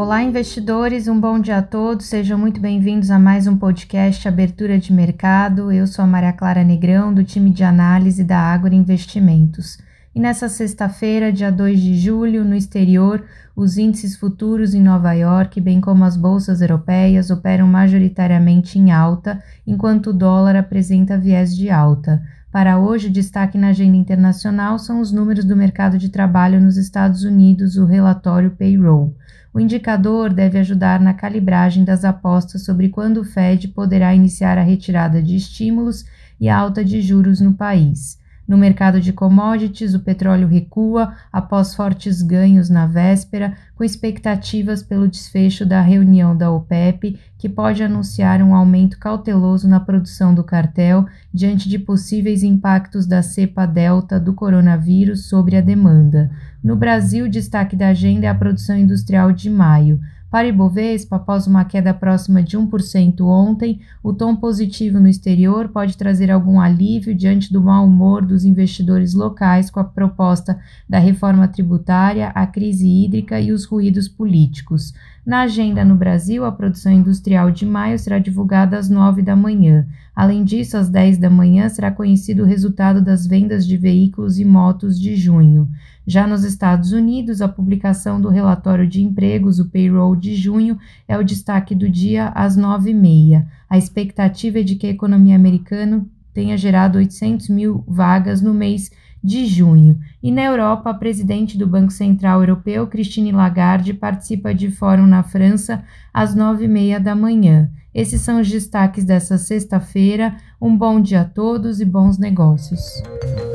Olá, investidores, um bom dia a todos, sejam muito bem-vindos a mais um podcast Abertura de Mercado. Eu sou a Maria Clara Negrão, do time de análise da Ágora Investimentos. E nessa sexta-feira, dia 2 de julho, no exterior, os índices futuros em Nova York, bem como as bolsas europeias, operam majoritariamente em alta, enquanto o dólar apresenta viés de alta. Para hoje, o destaque na agenda internacional são os números do mercado de trabalho nos Estados Unidos, o relatório Payroll. O indicador deve ajudar na calibragem das apostas sobre quando o Fed poderá iniciar a retirada de estímulos e a alta de juros no país. No mercado de commodities, o petróleo recua após fortes ganhos na véspera, com expectativas pelo desfecho da reunião da OPEP, que pode anunciar um aumento cauteloso na produção do cartel diante de possíveis impactos da cepa Delta do coronavírus sobre a demanda. No Brasil, o destaque da agenda é a produção industrial de maio. Para Ibovespa, após uma queda próxima de 1% ontem, o tom positivo no exterior pode trazer algum alívio diante do mau humor dos investidores locais com a proposta da reforma tributária, a crise hídrica e os ruídos políticos. Na agenda no Brasil, a produção industrial de maio será divulgada às 9 da manhã. Além disso, às 10 da manhã será conhecido o resultado das vendas de veículos e motos de junho. Já nos Estados Unidos, a publicação do relatório de empregos, o Payroll de junho, é o destaque do dia às 9h30. A expectativa é de que a economia americana tenha gerado 800 mil vagas no mês de junho. E na Europa, a presidente do Banco Central Europeu, Christine Lagarde, participa de fórum na França às 9h30 da manhã. Esses são os destaques dessa sexta-feira. Um bom dia a todos e bons negócios.